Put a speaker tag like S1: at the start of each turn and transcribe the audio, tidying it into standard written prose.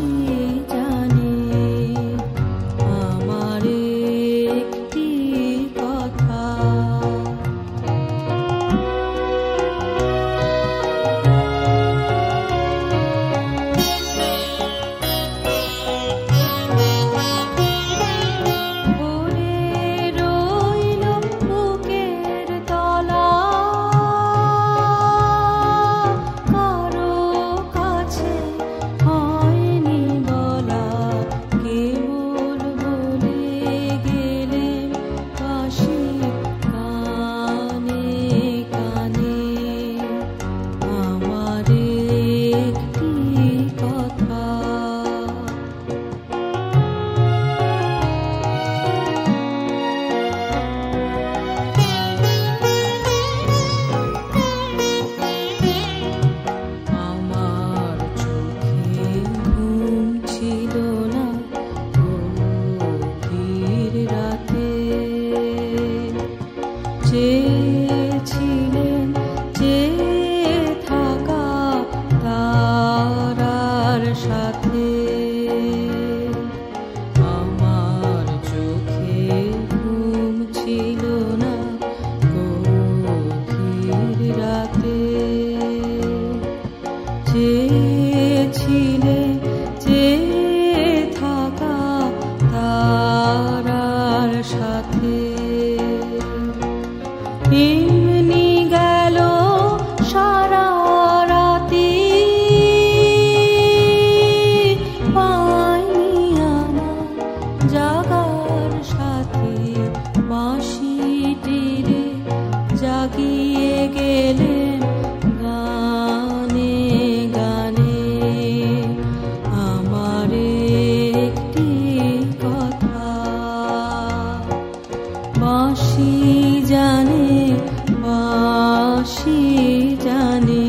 S1: চেয়েছিলেন চেয়ে থাকা তারার সাথে আমার চোখে ঘুম ছিল না গভীর রাতে চেয়েছিলেন চেয়ে থাকা তারার সাথে এমনি গেল সারা রাতি পাইনি আমার জাগার সাথে বাঁশি টেনে জাগিয়ে গেলেন গানে গানে আমার একটি কথা বাঁশি জানে বাঁশি জানে